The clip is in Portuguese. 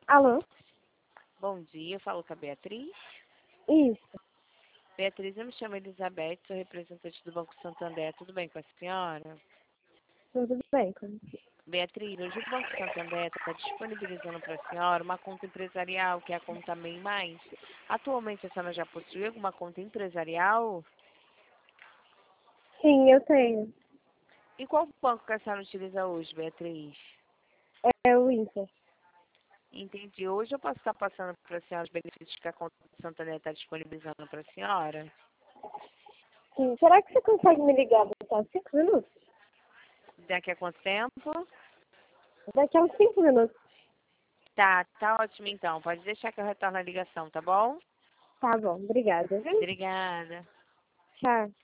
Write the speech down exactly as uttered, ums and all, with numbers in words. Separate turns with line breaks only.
Alô?
Bom dia, eu falo com a Beatriz.
Isso,
Beatriz, eu me chamo Elizabeth, sou representante do Banco Santander. Tudo bem com a senhora?
tudo bem com você?
Beatriz, hoje o Banco Santander está disponibilizando para a senhora uma conta empresarial, que é a conta MEI Mais. Atualmente, a senhora já possui alguma conta empresarial?
Sim, eu tenho.
E qual banco que a senhora utiliza hoje, Beatriz?
É o Inter.
Entendi. Hoje eu posso estar passando para a senhora os benefícios que a conta do Santander está disponibilizando para a senhora?
Sim, será que você consegue me ligar daqui a uns cinco minutos?
Daqui a quanto tempo?
Daqui a uns cinco minutos.
Tá, tá ótimo então. Pode deixar que eu retorno a ligação, tá bom?
Tá bom, obrigada, viu?
Obrigada.
Tchau.